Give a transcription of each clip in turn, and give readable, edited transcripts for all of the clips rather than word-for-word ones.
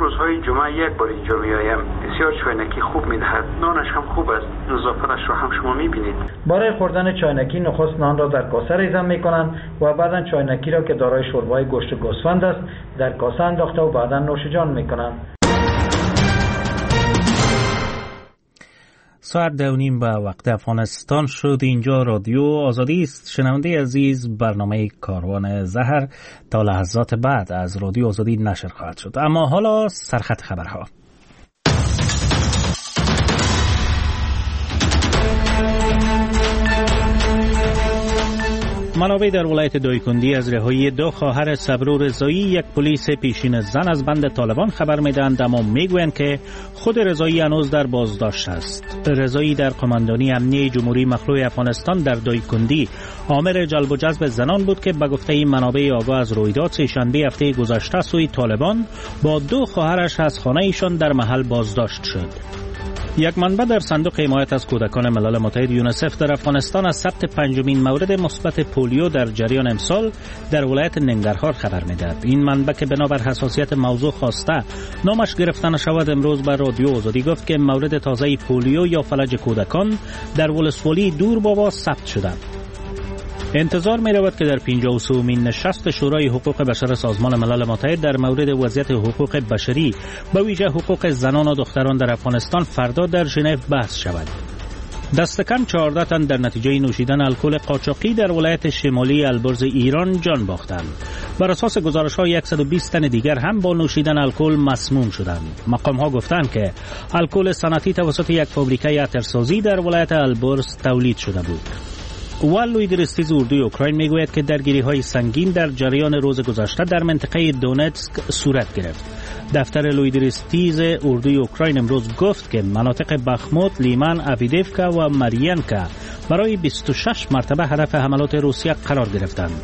روزهای جمعه یک بار اینجا میایم. بسیار چاینکی خوب میدهد، نانش هم خوب است، نظافتش را هم شما میبینید. برای خوردن چاینکی نخست نان را در کاسه ریزان میکنند و بعدا چاینکی را که دارای شوربای گوشت گوسفند است در کاسه انداخته و بعدا نوش جان میکنند. ساعت 2:30 به وقت افغانستان شد. اینجا رادیو آزادی است. شنونده عزیز، برنامه کاروان زهر تا لحظات بعد از رادیو آزادی نشر خواهد شد. اما حالا سرخط خبرها. منابع در ولایت دایکندی از رهایی 2 خواهر صبر و رضایی، یک پلیس پیشین زن از بند طالبان خبر میدهند، اما میگویند که خود رضایی هنوز در بازداشت است. رضایی در قماندانی امنیه جمهوری مخلوع افغانستان در دایکندی آمر جلب و جذب زنان بود که به گفته منابع آگاه از رویداد سه‌شنبه هفته گذشته سوی طالبان با 2 خواهرش از خانه ایشان در محل بازداشت شد. یک منبع در صندوق حمایت از کودکان ملل متحد یونیسف در افغانستان از ثبت 5مین مورد مثبت پولیو در جریان امسال در ولایت ننگرهار خبر می‌دهد. این منبع که بنابر حساسیت موضوع خواسته نامش گرفته نشود، امروز بر رادیو آزادی گفت که مورد تازه پولیو یا فلج کودکان در ولسوالی دور بابا ثبت شده. انتظار می رود که در 53مین نشست شورای حقوق بشر سازمان ملل متحد در مورد وضعیت حقوق بشری به ویژه حقوق زنان و دختران در افغانستان فردا در ژنو بحث شود. دست کم 14 تن در نتیجه نوشیدن الکل قاچاقی در ولایت شمالی البرز ایران جان باختند. بر اساس گزارش‌های 120 تن دیگر هم با نوشیدن الکل مسموم شدند. مقام‌ها گفتند که الکل صنعتی توسط یک فابریکه عطرسازی در ولایت البرز تولید شده بود. لویدرستیز اردوی اوکراین میگوید که درگیری‌های سنگین در جریان روز گذشته در منطقه دونتسک صورت گرفت. دفتر لویدرستیز اردوی اوکراین امروز گفت که مناطق بخموت، لیمان، اویدیفکا و مریانکا برای 26 مرتبه هدف حملات روسیه قرار گرفتند.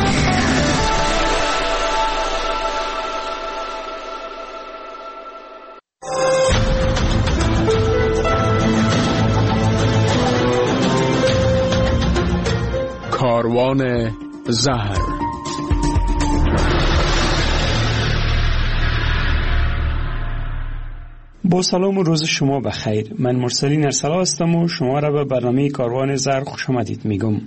کاروان زهر. با سلام و روز شما بخیر. من مرسلین ارسلا هستم و شما را به برنامه کاروان زهر خوش آمدید میگم.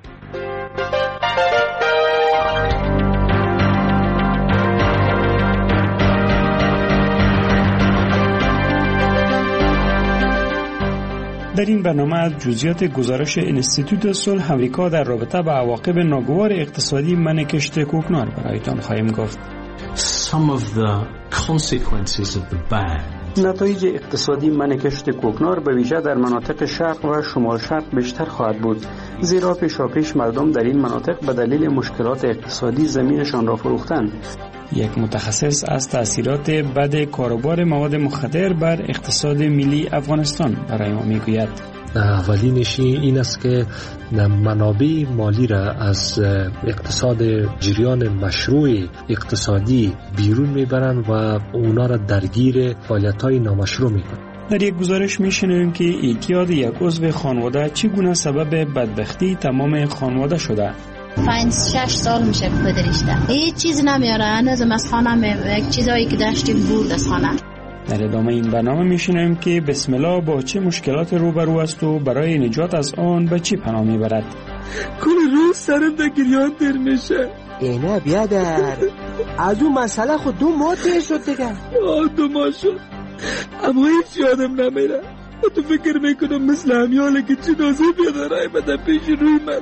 در این برنامه از جزئیات گزارش انستیتوت صلح آمریکا در رابطه با عواقب ناگوار اقتصادی من کشت کوکنار برایتان خواهیم گفت. Some of the consequences of the ban. نتایج اقتصادی من کشت کوکنار به ویژه در مناطق شرق و شمال شرق بیشتر خواهد بود، زیرا پیشاپیش مردم در این مناطق به دلیل مشکلات اقتصادی زمینشان را فروختند. یک متخصص از تأثیرات بد کاروبار مواد مخدر بر اقتصاد ملی افغانستان برای ما میگوید. اولینش این است که منابع مالی را از اقتصاد جریان مشروع اقتصادی بیرون میبرند و اونا را درگیر فعالیت‌های نامشروع میکنند. در یک گزارش میشنویم که اعتیاد یک عضو خانواده چگونه سبب بدبختی تمام خانواده شده. 5-6 سال میشه پدرشته، هیچ چیز نمیاره، هنوزم از خانه یک چیزایی که داشتیم برد از خانه. در ادامه این برنامه میشنویم که بسم الله با چه مشکلات روبرو است و برای نجات از آن به چی پناه میبرد. کل روز سرم در گریان در میشه. اینه بیادر از اون مسئله خود 2 ماه تیر شد دیگه. 2 ماه شد اما هیچ یادم نمیره. تو فکر میکنم مثل همیاله که چی نازه بیادرهای بده پیش روی من.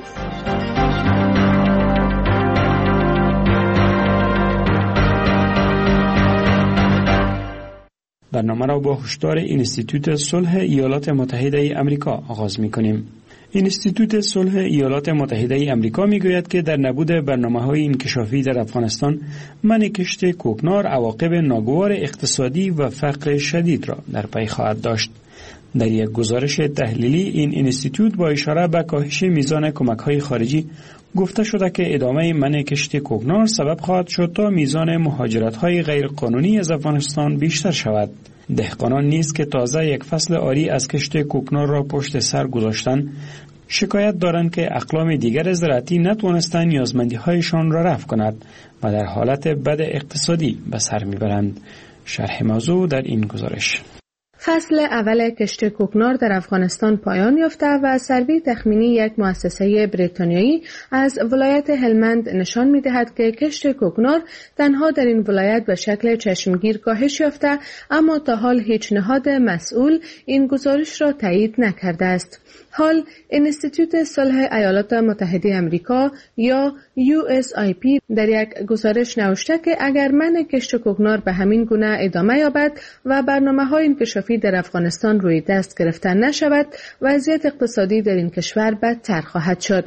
برنامه را با هشدار انستیتوت صلح ایالات متحده آمریکا آغاز می‌کنیم. انستیتوت صلح ایالات متحده آمریکا میگوید که در نبود برنامه‌های انکشافی در افغانستان منع کشت کوکنار عواقب ناگوار اقتصادی و فقر شدید را در پی خواهد داشت. در یک گزارش تحلیلی این انستیتوت با اشاره به کاهش میزان کمک‌های خارجی گفته شده که ادامه منع کشت کوکنار سبب خواهد شد تا میزان مهاجرت‌های غیرقانونی از افغانستان بیشتر شود. دهقانان نیز که تازه یک فصل عاری از کشت کوکنار را پشت سر گذاشتند، شکایت دارند که اقلام دیگر زراعتی نتوانستند نیازمندی‌هایشان را رفع کند و در حالت بد اقتصادی به سر میبرند. شرح موضوع در این گزارش. فصل اول کشت کوکنار در افغانستان پایان یافته و سروی تخمینی یک مؤسسه بریتانیایی از ولایت هلمند نشان می‌دهد که کشت کوکنار تنها در این ولایت به شکل چشمگیر کاهش یافته، اما تا حال هیچ نهاد مسئول این گزارش را تایید نکرده است. حال انستیتوت صلح ایالات متحده آمریکا یا USIP در یک گزارش نوشته که اگر منع کشت کوکنار به همین گونه ادامه یابد و برنامه‌های انکشافی در افغانستان روی دست گرفته نشود، وضعیت اقتصادی در این کشور بدتر خواهد شد.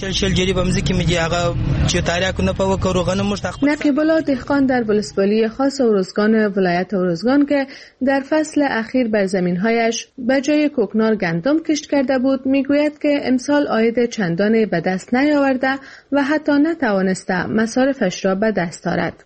نقیب الله دهقان در ولسوالی خاص اروزگان ولایت اروزگان که در فصل اخیر بر زمین‌هایش به جای کوکنار گندم کشت کرده بود، میگوید که امسال عاید چندانی به دست نیاورده و حتی نتوانسته مصارفش را به دست آورد.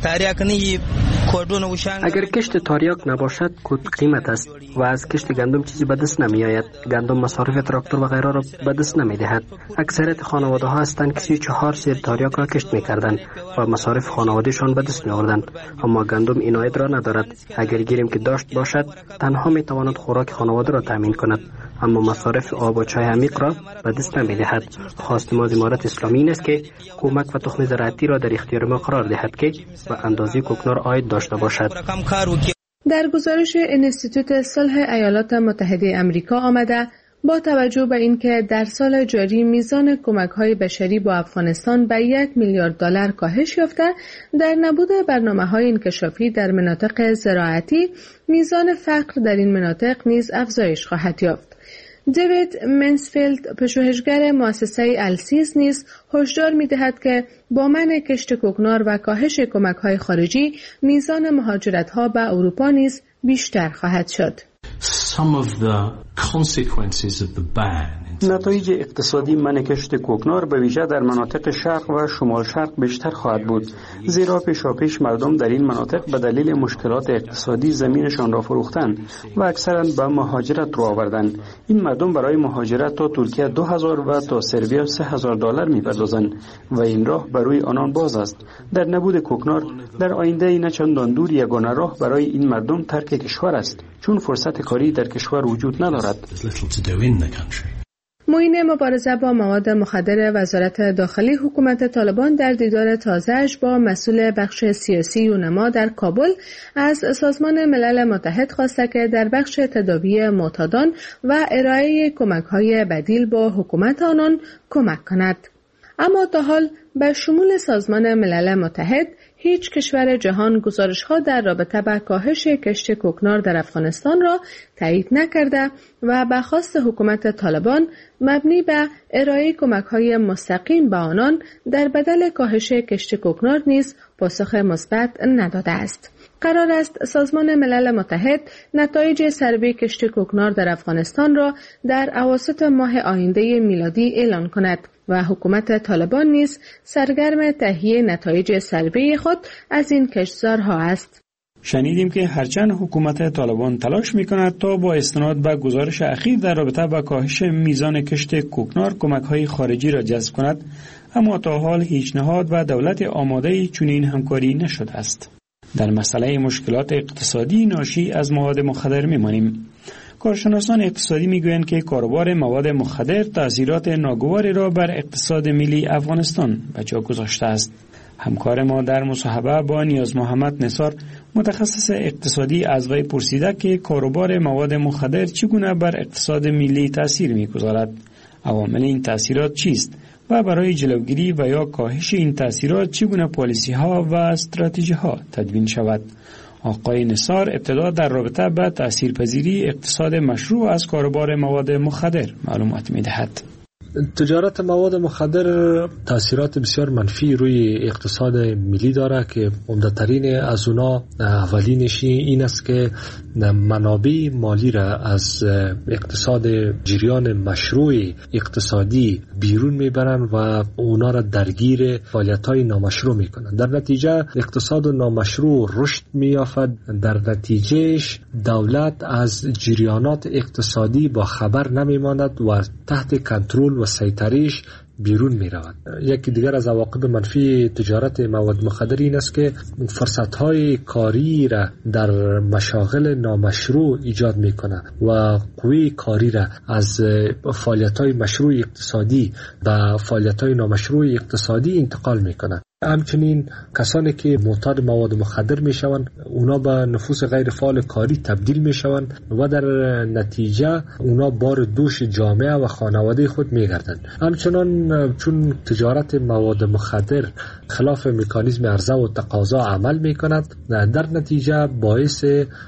اگر کشت تاریاک نباشد کود قیمت است و از کشت گندم چیزی به دست نمی آید. گندم مصارف تراکتور و غیره را به دست نمی دهد. اکثریت خانواده ها هستند که 34 سیر تاریاک را کشت می کردند و مصارف خانوادهشان به دست می آوردند، اما گندم این عاید را ندارد. اگر گیریم که داشت باشد تنها می تواند خوراک خانواده را تامین کند، اما مصارف آب و چای عمیق را به دست نمی دهد. خواست ما از امارت اسلامی این است که کمک و تخم زراعتی را در اختیار ما قرار دهد که به اندازه کوکنار عاید داشته باشد. در گزارش انستیتوت صلح ایالات متحده آمریکا آمده با توجه به اینکه در سال جاری میزان کمک‌های بشری با افغانستان به 1 میلیارد دلار کاهش یافته، در نبود برنامه‌های انکشافی در مناطق زراعتی میزان فقر در این مناطق نیز افزایش خواهد یافت. دیوید منسفیلد پژوهشگر مؤسسه السیز نیز هشدار می‌دهد که با منع کشت کوکنار و کاهش کمک‌های خارجی میزان مهاجرت‌ها به اروپا نیز بیشتر خواهد شد. نتایج اقتصادی منع کشت کوکنار به ویژه در مناطق شرق و شمال شرق بیشتر خواهد بود، زیرا پیشاپیش مردم در این مناطق به دلیل مشکلات اقتصادی زمینشان را فروختند و اکثرا به مهاجرت رو آوردند. این مردم برای مهاجرت تا ترکیه 2000 و تا سربیا 3000 دلار می‌پردازند و این راه برای آنان باز است. در نبود کوکنار در آینده نه چندان دور یگانه راه برای این مردم ترک کشور است، چون فرصت کاری در کشور وجود ندارد. معین مبارزه با مواد مخدر وزارت داخلی حکومت طالبان در دیدار تازه‌اش با مسئول بخش سیاسی یونما در کابل از سازمان ملل متحد خواسته که در بخش تداوی معتادان و ارائه کمک‌های بدیل با حکومت آنان کمک کند. اما تا حال به شمول سازمان ملل متحد هیچ کشور جهان گزارش‌ها در رابطه با کاهش کشت کوکنار در افغانستان را تایید نکرده و به خواست حکومت طالبان مبنی به ارائه کمک‌های مستقیم به آنان در بدل کاهش کشت کوکنار نیز پاسخ مثبت نداده است. قرار است سازمان ملل متحد نتایج سروی کشت کوکنار در افغانستان را در اواسط ماه آینده میلادی اعلان کند و حکومت طالبان نیز سرگرم تهیه نتایج سروی خود از این کشتزارها است. شنیدیم که هرچند حکومت طالبان تلاش می‌کند تا با استناد به گزارش اخیر در رابطه با کاهش میزان کشت کوکنار کمک‌های خارجی را جذب کند، اما تا حال هیچ نهاد و دولت آماده‌ای چنین همکاری نشده است. در مسئله مشکلات اقتصادی ناشی از مواد مخدر می‌مانیم. کارشناسان اقتصادی میگویند که کاروبار مواد مخدر تأثیرات ناگواری را بر اقتصاد ملی افغانستان به جا گذاشته است. همکار ما در مصاحبه با نیاز محمد نثار متخصص اقتصادی از وی پرسیده که کاروبار مواد مخدر چگونه بر اقتصاد ملی تأثیر می‌گذارد، عوامل این تأثیرات چیست و برای جلوگیری و یا کاهش این تأثیرات چگونه پالیسی‌ها و استراتژی‌ها تدوین شود. آقای نثار ابتدا در رابطه با تأثیرپذیری اقتصاد مشروع از کاروبار مواد مخدر معلومات می‌دهد. تجارت مواد مخدر تاثیرات بسیار منفی روی اقتصاد ملی داره که عمده‌ترین از اونا اولینش این است که منابع مالی را از اقتصاد جریان مشروع اقتصادی بیرون میبرن و اونا را درگیر فعالیت‌های نامشروع میکنن. در نتیجه اقتصاد نامشروع رشد میافد، در نتیجهش دولت از جریانات اقتصادی با خبر نمیماند و تحت کنترل و سیطره‌اش بیرون می رود. یکی دیگر از عواقب منفی تجارت مواد مخدر این است که فرصت‌های کاری را در مشاغل نامشروع ایجاد می کند و قوی کاری را از فعالیت‌های مشروع اقتصادی به فعالیت‌های نامشروع اقتصادی انتقال می کند. همچنین کسانی که معتاد مواد مخدر می شوند اونا به نفوس غیر فعال کاری تبدیل می شوند و در نتیجه اونا بار دوش جامعه و خانواده خود می گردند. همچنان چون تجارت مواد مخدر خلاف مکانیزم عرضه و تقاضا عمل می کند، در نتیجه باعث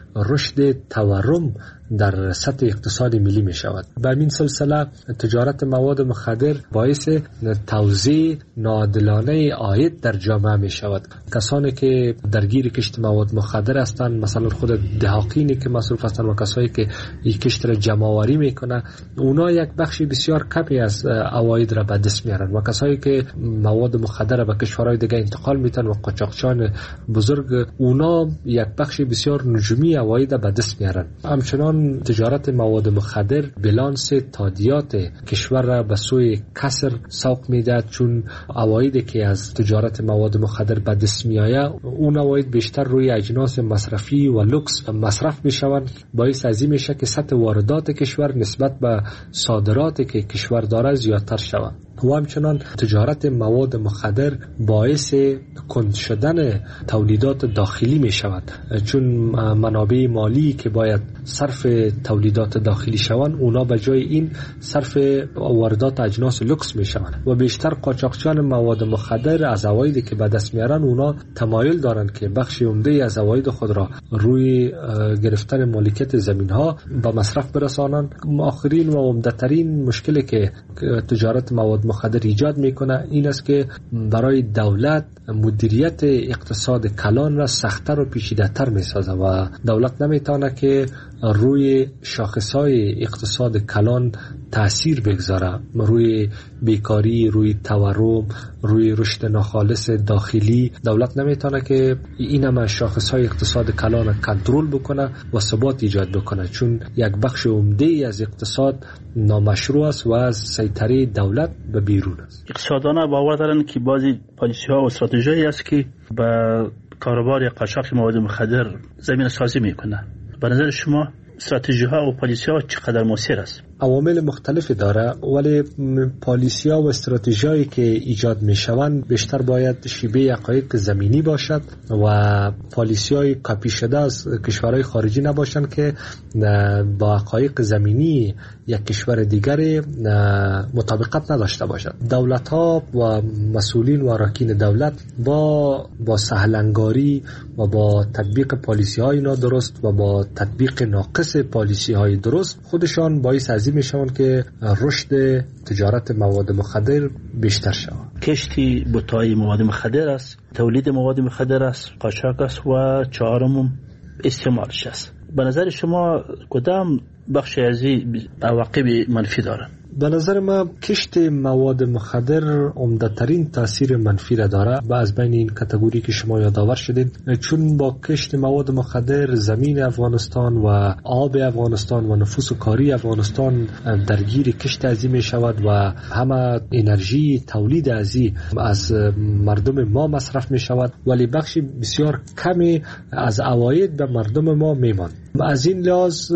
رشد تورم در سطح اقتصاد ملی می شود. به این سلسله تجارت مواد مخدر باعث توزیع ناعادلانه عاید در جامعه می شود. کسانی که درگیر کشت مواد مخدر هستند، مثلا خود دهاقینی که مصروف هستند و کسایی که این کشت را جمع‌آوری میکنه، اونا یک بخش بسیار کمی از عواید را به دست میارن و کسایی که مواد مخدر را به کشورهای دیگه انتقال میدن و قاچاقچیان بزرگ، اونا یک بخش بسیار نجومی عواید را به دست میارن. همچنان تجارت مواد مخدر بلانس تادیات کشور را به سوی کسر سوق میدهد، چون عوایدی که از تجارت مواد مخدر به دست میآید اون عواید بیشتر روی اجناس مصرفی و لوکس مصرف میشوند. باعث از این میشه که سطح واردات کشور نسبت به صادراتی که کشور داره زیادتر شود. و همچنان تجارت مواد مخدر باعث کند شدن تولیدات داخلی می شود، چون منابع مالی که باید صرف تولیدات داخلی شوند اونا به جای این صرف واردات اجناس لوکس می شوند و بیشتر قاچاقچیان مواد مخدر از عوایدی که به دست میارن اونا تمایل دارند که بخش عمده از عواید خود را روی گرفتن مالکیت زمین ها به مصرف برسانند. آخرین و عمده‌ترین مشکلی که تجارت مواد مخدر ایجاد میکنه این است که برای دولت مدیریت اقتصاد کلان را سخت‌تر و پیچیده‌تر میسازه و دولت نمیتونه که روی شاخصهای اقتصاد کلان تأثیر بگذاره، روی بیکاری، روی تورم، روی رشد ناخالص داخلی. دولت نمیتونه که این همه شاخصهای اقتصاد کلان را کنترل بکنه و ثبات ایجاد بکنه، چون یک بخش عمده از اقتصاد نامشروع است و از سیطره دولت به بیرون است. اقتصاددانان باور دارند که بعضی پالیسی‌ها و استراتژی‌هایی است که به کاروبار قاچاق مواد مخدر زمین سازی میکنه. به نظر شما استراتژی‌ها و پالیسی‌ها چقدر مؤثر است؟ عوامل مختلفی داره، ولی پالیسی‌ها و استراتژی‌هایی که ایجاد میشوند بیشتر باید شیوه حقایق زمینی باشد و پالیسی‌های کاپی شده از کشورهای خارجی نباشند که با حقایق زمینی یک کشور دیگر مطابقت نداشته باشد. دولت‌ها و مسئولین و اراکین دولت با سهلنگاری و با تطبیق پالیسی‌های نادرست و با تطبیق ناقص پالیسی‌های درست خودشان باعث از میشوند که رشد تجارت مواد مخدر بیشتر شود. کشتی بوتای مواد مخدر است، تولید مواد مخدر است، قاچاق است و چهارم استعمالش است. به نظر شما کدام بخش از این عواقب منفی دارد؟ به نظر ما کشت مواد مخدر عمده‌ترین تاثیر منفی را داره و از بین این کاتگوری که شما یادآور شدید، چون با کشت مواد مخدر زمین افغانستان و آب افغانستان و نفوس کاری افغانستان درگیر کشت عظیم می شود و همه انرژی تولید از مردم ما مصرف می شود، ولی بخش بسیار کمی از عواید به مردم ما می ماند. از این لحاظ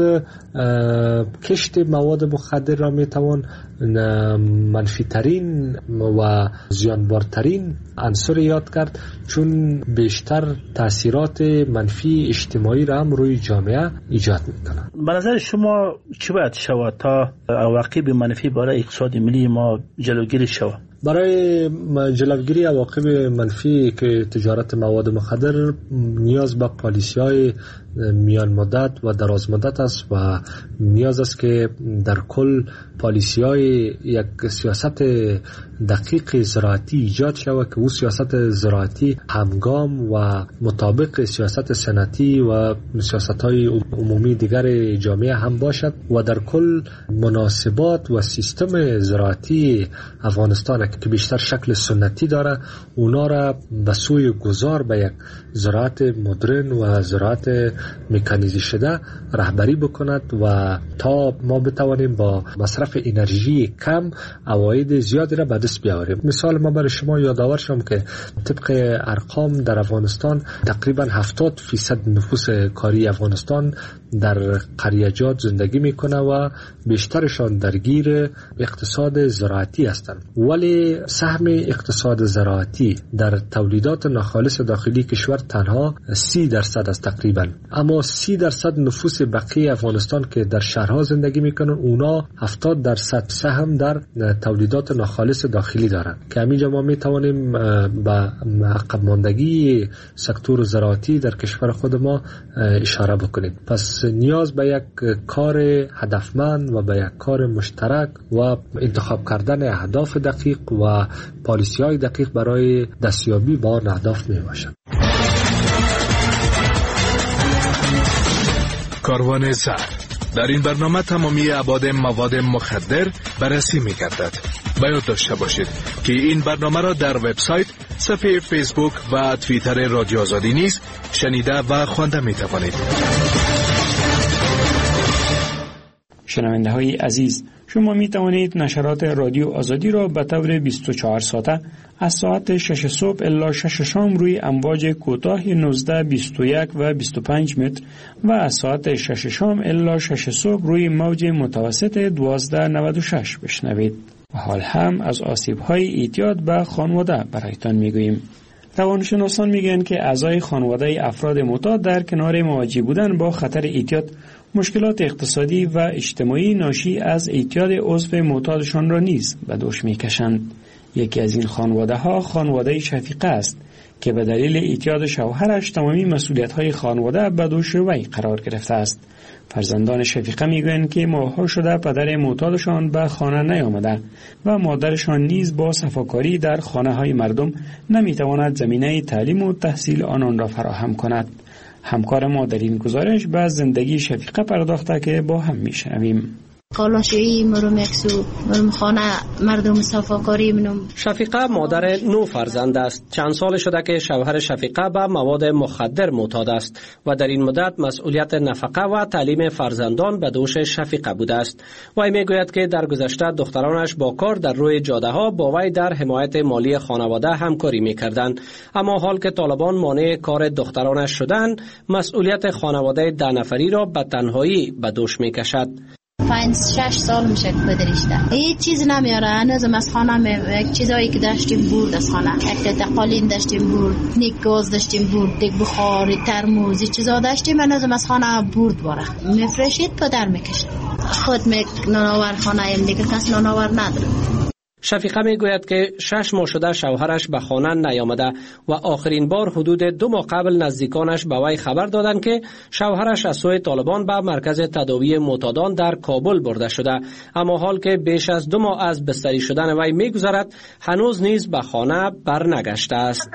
کشت مواد مخدر را می توان منفی ترین و زیانبارترین عنصر یاد کرد، چون بیشتر تاثیرات منفی اجتماعی را هم روی جامعه ایجاد میکنه. به نظر شما چه باید شود تا عواقب منفی برای اقتصاد ملی ما جلوگیری شود؟ برای جلوگیری عواقب منفی که تجارت مواد مخدر نیاز به پالیسی‌های میان مدت و دراز مدت است و نیاز است که در کل پالیسی‌های یک سیاست دقیق زراعتی ایجاد شود که او سیاست زراعتی همگام و مطابق سیاست صنعتی و سیاست‌های عمومی دیگر جامعه هم باشد و در کل مناسبات و سیستم زراعتی افغانستان که بیشتر شکل سنتی داره اونا را به سوی گذار به یک زراعت مدرن و زراعت مکانیزه شده رهبری بکند و تا ما بتوانیم با مصرف انرژی کم عواید زیادی را به دست بیاوریم. مثال ما برای شما یادآور شم که طبق ارقام در افغانستان تقریبا 70% نفوس کاری افغانستان در قریجات زندگی میکنه و بیشترشان درگیر اقتصاد زراعتی هستند، ولی سهم اقتصاد زراعتی در تولیدات ناخالص داخلی کشور تنها 30% است تقریبا. اما 30% نفوس بقیه افغانستان که در شهرها زندگی میکنن اونا 70% سهم در تولیدات ناخالص داخلی دارند که همینجا ما میتوانیم به عقب ماندگی سکتور زراعتی در کشور خود ما اشاره بکنیم. پس نیاز به یک کار هدفمند و به یک کار مشترک و انتخاب کردن اهداف دقیق و پالیسی‌های دقیق برای دستیابی به آن اهداف میباشد. کاروان زر. در این برنامه تمامی ابعاد مواد مخدر بررسی می‌گردد. باید داشته باشید که این برنامه را در وبسایت، صفحه فیسبوک و توییتر رادیو آزادی نیز شنیده و خوانده می‌توانید. شنونده های عزیز، شما می توانید نشرات رادیو آزادی را به طور 24 ساعته از ساعت 6 صبح الی 6 شام روی امواج کوتاه 19، 21 و 25 متر و از ساعت 6 شام الی 6 صبح روی موج متوسط 1296 بشنوید. و حال هم از آسیب های اعتیاد به خانواده برایتان می گوییم. روانشناسان میگن که اعضای خانواده افراد معتاد در کنار مواجه بودن با خطر اعتیاد مشکلات اقتصادی و اجتماعی ناشی از اعتیاد عضو معتادشان را نیز به دوش میکشند. یکی از این خانواده ها خانواده شفیقه است که به دلیل اعتیاد شوهرش تمامی مسئولیت‌های خانواده به دوش وی قرار گرفته است. فرزندان شفیقه میگویند که ماه‌ها شده پدر معتادشان به خانه نیامده و مادرشان نیز با صفاکاری در خانه‌های مردم نمیتواند زمینه تعلیم و تحصیل آنان را فراهم کند. همکار ما در این گزارش به زندگی شفیقه پرداخته که با هم میشنویم. قالاشویی مرم یکسو مرم خانه مردم صفاکاری منم. شفیقه مادر 9 فرزند است. چند سال شده که شوهر شفیقه به مواد مخدر معتاد است و در این مدت مسئولیت نفقه و تعلیم فرزندان به دوش شفیقه بوده است. وی میگوید که در گذشته دخترانش با کار در روی جاده ها با وی در حمایت مالی خانواده همکاری میکردند، اما حال که طالبان مانع کار دخترانش شدند مسئولیت خانواده 10 نفری را به تنهایی به دوش میکشد. 5-6 سال میشه که پدرشته هیچ چیز نمیاره. هنوزم از خانه یک چیزایی که داشتیم برد از خانه، یک تقالین داشتیم برد، نیک گاز داشتیم برد، دیگ بخاری، ترموزی چیزا داشتیم، هنوزم از خانه برد باره میفرشید پدر میکشید. خود نانآور خانه ایم دیگه کس نانآور نداره. شفیقه میگوید که 6 ماه شده شوهرش به خانه نیامده و آخرین بار حدود 2 ماه قبل نزدیکانش به وی خبر دادند که شوهرش از سوی طالبان به مرکز تداوی معتادان در کابل برده شده، اما حال که بیش از 2 ماه از بستری شدن وی میگذرد هنوز نیز به خانه برنگشته است.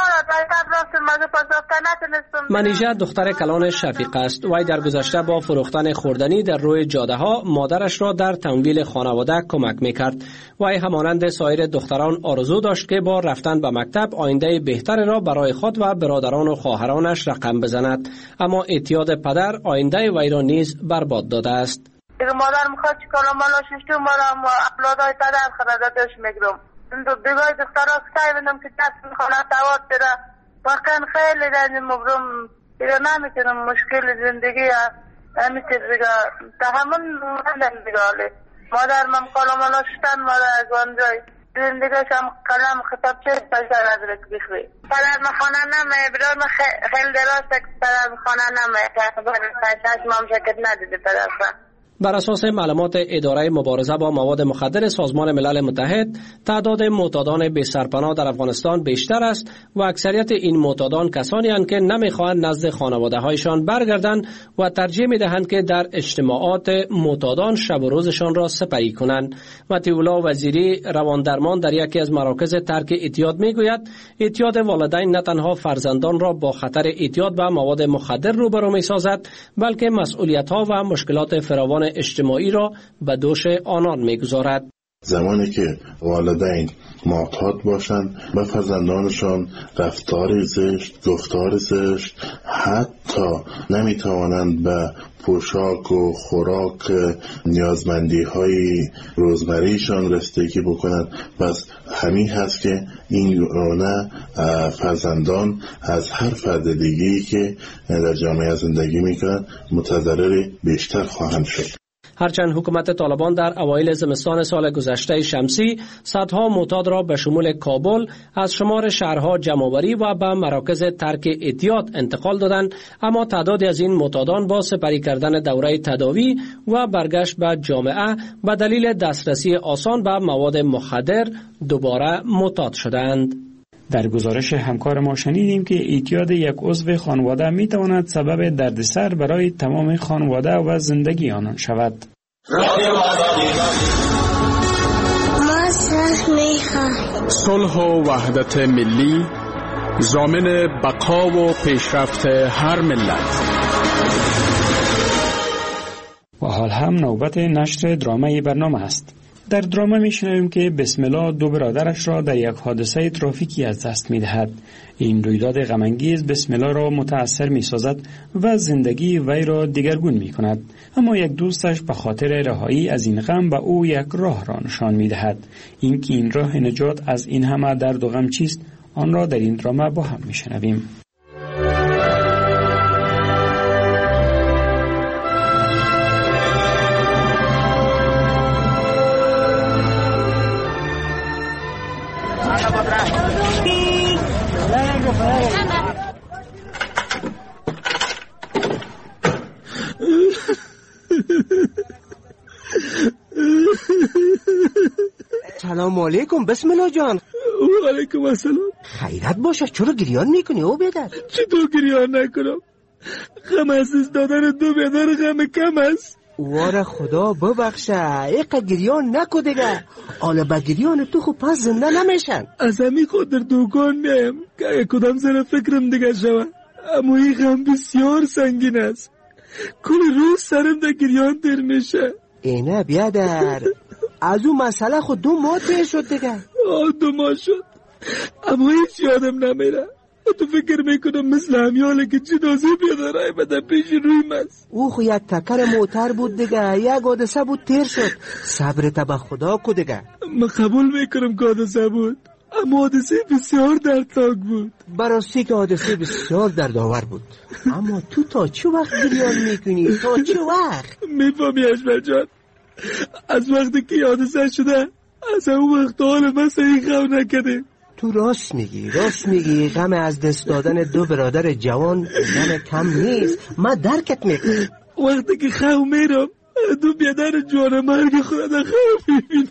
منیژه دختر کلان شفیقه است. وی در گذشته با فروختن خوردنی در روی جاده ها مادرش را در تمویل خانواده کمک میکرد. وی همانند سایر دختران آرزو داشت که با رفتن به مکتب آینده بهتر را برای خود و برادران و خواهرانش رقم بزند، اما اعتیاد پدر آینده وی را نیز برباد داده است. مادر میخواد چیکارا مالا ششتو مالا اولادای پدر خرداتش میگرم دیگه دخترها سعی بندم که دست میخوانه دوات بره. واقعا خیلی رنجم مبرم دیگه نمیتونم مشکل زندگی همیشه دیگه تحمل ندارم دیگه. مادر من کلامالا شدن مادر از آنجای زندگیش هم کلام خطاب چه پشتر از رک بخوی. پدر من خانه نمه برای من خیلی دراسته که پدر من خانه نمه تقریبا 5-6 ماه شکت ندیده پدر من. بر اساس معلومات اداره مبارزه با مواد مخدر سازمان ملل متحد، تعداد معتادان بی سرپناه در افغانستان بیشتر است و اکثریت این معتادان کسانی هستند که نمیخواهند نزد خانواده‌هایشان برگردند و ترجیح میدهند که در اجتماعات معتادان شب و روزشان را سپری کنند. مطیع وزیری رواندرمان در یکی از مراکز ترک اعتیاد میگوید اعتیاد والدین نه تنها فرزندان را با خطر اعتیاد به مواد مخدر روبرو میسازد، بلکه مسئولیت‌ها و مشکلات فراوان اجتماعی را به دوش آنان میگذارد. زمانی که والدین معتاد باشند به فرزندانشان رفتار زشت، گفتار زشت، حتی نمیتوانند به پوشاک و خوراک نیازمندی های روزمریشان رسیدگی بکنند. پس همین هست که این گونه فرزندان از هر فرد دیگه‌ای که در جامعه زندگی میکنند متضرر بیشتر خواهند شد. هرچند حکومت طالبان در اوایل زمستان سال گذشته شمسی صدها معتاد را به شمول کابل از شمار شهرها جمع‌آوری و به مراکز ترک اعتیاد انتقال دادند، اما تعدادی از این معتادان با سپری کردن دوره تداوی و برگشت به جامعه به دلیل دسترسی آسان به مواد مخدر دوباره معتاد شدند. در گزارش همکار ما شنیدیم که اعتیاد یک عضو خانواده می تواند سبب دردسر برای تمام خانواده و زندگی آنان شود. صلح و وحدت ملی ضامن بقا و پیشرفت هر ملت. و حال هم نوبت نشر درامه برنامه است. در درامه میشنویم که بسم الله دو برادرش را در یک حادثه ترافیکی از دست میدهد. این رویداد غم‌انگیز بسم الله را متأثر میسازد و زندگی وی را دگرگون میکند، اما یک دوستش به خاطر رهایی از این غم به او یک راه را نشان میدهد. اینکه این راه نجات از این همه درد و غم چیست، آن را در این درامه با هم میشنویم. سلام علیکم بسم الله جان. و علیکم السلام. خیرت باشه، چرا گریان میکنی او بیادر؟ چطور گریان نکنم؟ غم از دادن دو بیادر غم کم است. واره خدا ببخشه، ایقا گریان نکو دیگه. حالا با گریان تو خود پس زنده نمیشن. از همی خود در دوکان میایم که اگه کدام سر فکرم دیگه شود، اما این غم بسیار سنگین است. کل روز سرم در گریان تر میشه. اینه بیادر، از اون مسئله خود 2 ماه تیر شد دیگه. 2 ماه شد، اما هیچ یادم نمیره. تو فکر میکنم مثل همیاله که جنازه بیادرهای بده پیش رویم است. او خو یک تکر موتر بود دیگه، یک حادثه بود تیر شد. صبرت به خدا کو دیگه. من قبول میکنم که حادثه بود، اما حادثه بسیار دردناک بود. براستی که حادثه بسیار دردآور بود. اما تو تا چه وقت گریان میکنی؟ تا چه وقت؟ میفهمی اجمل جان، از وقتی که حادثه شده از اون وقت حال من صحیح غم نکرده. تو راست میگی غم از دست دادن 2 برادر جوان غم کم نیست. من درکت میکنم. وقتی که خواه میرم 2 بیادر جوان مرگ خود در خواه میبینم.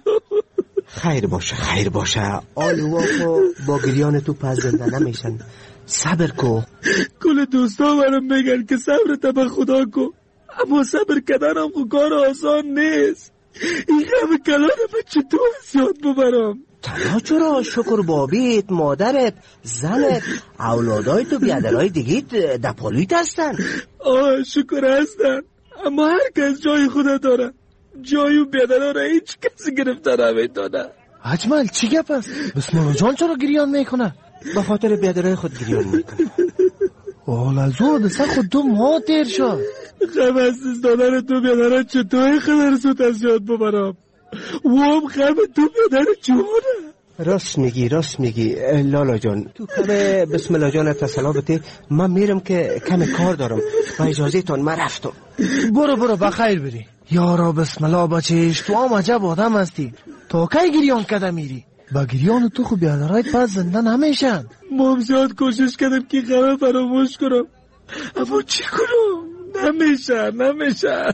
خیر باشه آل واقع با گریان تو پس زنده نمیشن. صبر کو. کل دوستا برم میگن که صبر تا به خدا کو، اما صبر کردنم خود کار آسان نیست. این غم کلانم چطور زیاد ببرم؟ تنها چرا؟ شکر بابیت، مادرت، زنت، اولادای تو بیادرهای دیگه دپالویت هستن. شکر هستن، اما هر کس جای خود داره. جای بیادرها را هیچ کسی گرفته نمیتونه. اجمل چی گپ است؟ بسم الله جان چرا گریان میکنه؟ به خاطر بیادرهای خود گریان میکنه. حالا حادثه خود 2 ماه تیر شد. غم از دادن 2 بیادرها چطور خبر زود از یاد ببرم؟ وام غم 2 بیادر جوانه. راست میگی لالا جان. تو کمه بسم الله جان تسلا بده. من میرم که کم کار دارم. با اجازه تان من رفتم. برو بخیر بری. یارا بسم الله بچهش، تو هم عجب آدم هستی. تا کی گریان کده میری؟ با گریان تو خو بیادرهای پس زنده نمیشن. ما هم زیاد کوشش کردم که غم فراموش کنم، اما چی کنم؟ نمیشه.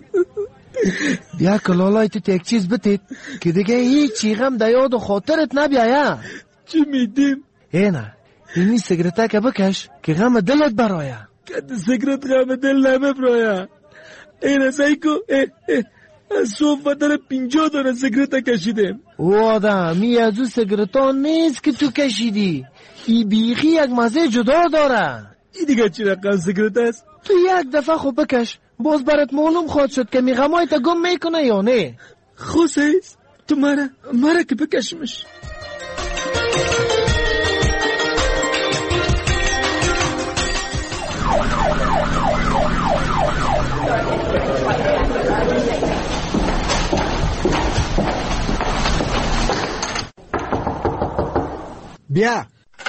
بیا کلالای تو یک چیز بتید که دیگه هیچی غم در یاد و خاطرت نبیایه. چی میدیم؟ اینه اینی سیگرته که بکش که غم دلت برایه. که سیگرت غم دل نمیبرایه. اینه سایکو از صوف در 50 دانه سیگرت کشیدیم. او آدم می از او سیگرتان نیست که تو کشیدی. ای بیخی یک مزه جدا داره. این دیگه چی رقم سیگرت است؟ تو یک دفعه خوب بکش، باز برات معلوم خواهد شد که می غمای تا گم میکنه یا نه. خوصیست تو مرا که بکشمش. بیا.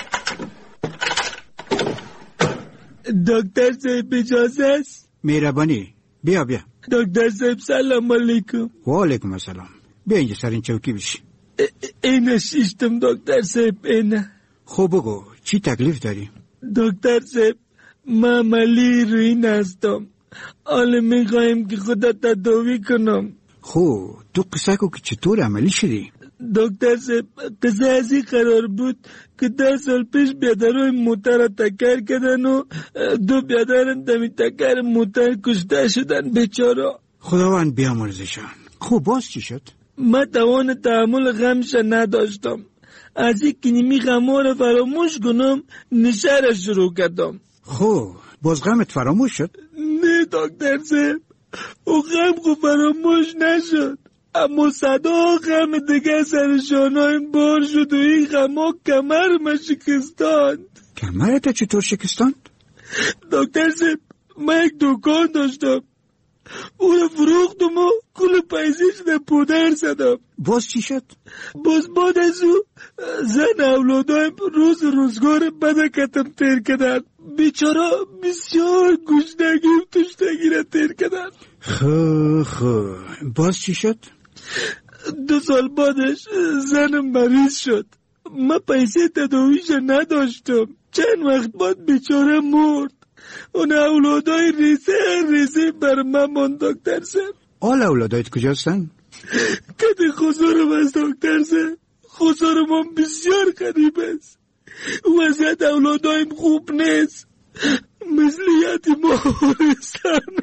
دکتر صاحب اجازه است؟ مهربانی بیا. دکتر صاحب سلام علیکم. و علیکم السلام. بیا اینجا سر این چوکی بشی. اینه شیشتم دکتر صاحب اینه. خب بگو چی تکلیف داری؟ دکتر صاحب من عملی روین هستم. حالا میخوایم که خودت تداوی کنم. خب تو قصه کو که چطور عملی شدی؟ دکتر صاحب قصه ازی قرار بود که 10 سال پیش بیادرهای موتر تکر کردن و 2 بیادرن دمی تکر موتر کشته شدن بیچارا. خداوند بیامرزشان. خب باز چی شد؟ من توان تحمل غمش نداشتم. از یک نیمی غمو رو فراموش کنم نشه را شروع کردم. خب باز غمت فراموش شد؟ نه دکتر صاحب او غم خود فراموش نشد، اما صدا غم دیگه سر شانهایم بار شد و این غما کمرم شکستاند. کمرت چطور شکستاند؟ دکتر صاحب من یک دکان داشتم، او رو فروختم و کل پیسش به پودر زدم. باز چی شد؟ باز بعد از او زن اولادایم روزگار بدکتم تیر کردن. بیچارا بسیار گشنگی و تشنگی را تیر کردن. خب باز چی شد؟ 2 سال بعدش زنم مریض شد. من پیسه تداویش نداشتم. چند وقت بعد بیچاره مرد. اون اولادای ریزه بر من من دکتر صاحب. آل اولادایت کجاستن؟ کده خسارم از دکتر صاحب. خسارم هم بسیار غریب است. وضعیت اولادایم خوب نیست، مثل یتیما هستن.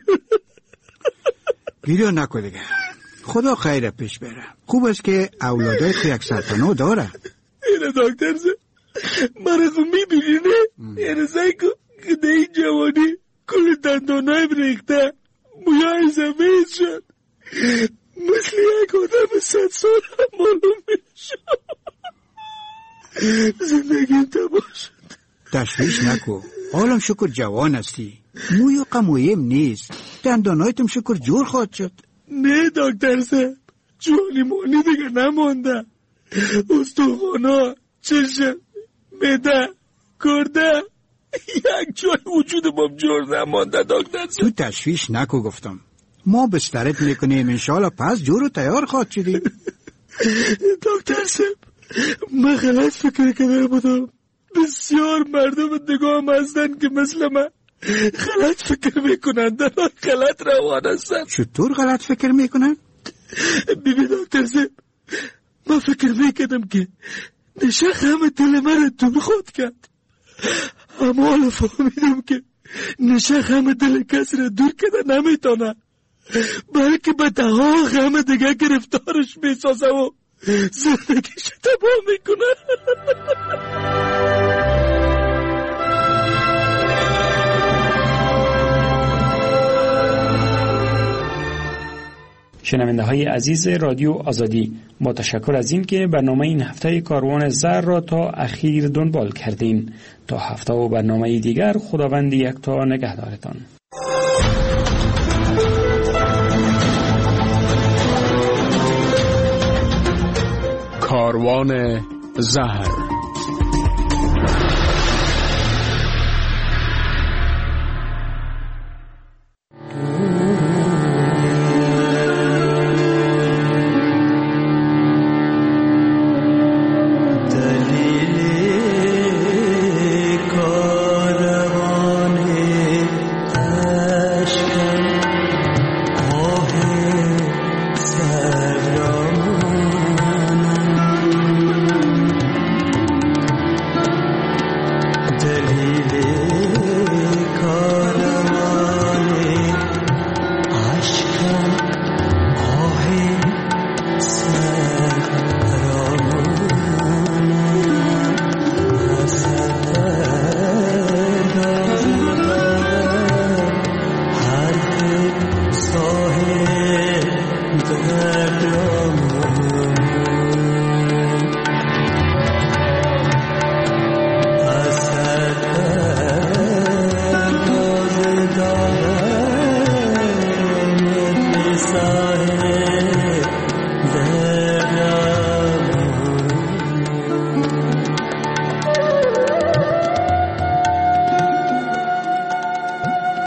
گریه نکن دیگه، خدا خیر پیش بره. خوب است که اولادای که یک سرطانو داره. اینه دکتر صاحب مرا خو میبینی نه؟ یعنی سعی کن که ده این جوانی کل دندانای بریخته، مویای زمین شد، مثل یک آدم 100 سال هم معلوم میشد. زندگیم تباه شد. تشویش نکو، حالم شکر جوان هستی، موی قمویم نیست، دندانایتم شکر جور خواهد شد. نه دکتر صاحب جوانی مانی دیگه نمانده. استخوانا، چشم، معده، گرده، یک جای وجودم جور نمانده دکتر صاحب. تو تشویش نکو گفتم، ما بسترت میکنیم انشالله پس جور و تیار خواهد شدی. دکتر صاحب من غلط فکر کرده بودم. بسیار مردم نگاه هستن که مثل من غلط فکر میکنن، در غلط روان هستن. چطور غلط فکر میکنن؟ ببین دکتر صاحب من فکر میکردم که نشه غم دل من دور خود کرد، اما حالا فهمیدم که نشه غم دل کسی را دور کرده نمیتونه، بلکه به دها غم دیگه گرفتارش میسازه و زندگیش تباه میکنه. شنونده های عزیز رادیو آزادی، با تشکر از این که برنامه این هفته کاروان زر را تا اخیر دنبال کردین. تا هفته و برنامه دیگر خداوند یکتا نگهدارتان. کاروان زهر.